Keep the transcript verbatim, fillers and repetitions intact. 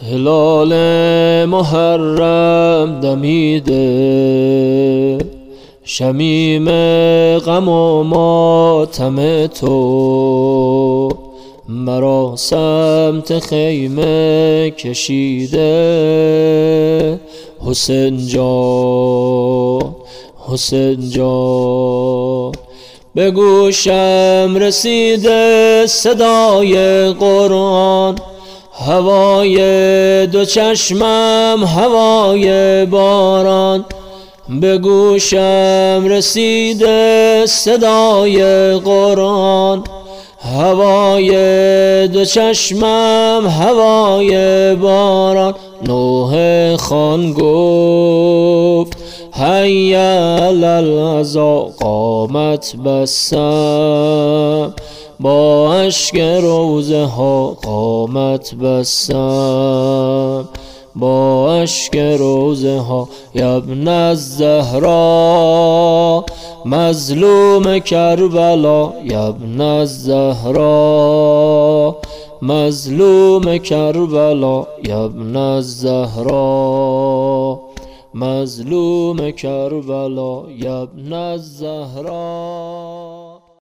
هلال محرم دمیده، شمیم غم و ماتم تو مرا سمت خیمه کشیده. حسین جان حسین جان، به گوشم رسیده صدای قرآن، هوای دو چشمم هوای باران. به گوشم رسیده صدای قرآن، هوای دو چشمم هوای باران. نوح خان گفت حی علی العزا، قامت بستم با اشک روزه ها، قامت بستم با اشک روزه ها. ابن الزهرا مظلوم کربلا، ابن الزهرا مظلوم کربلا، ابن الزهرا مظلوم کربلا، ابن الزهرا.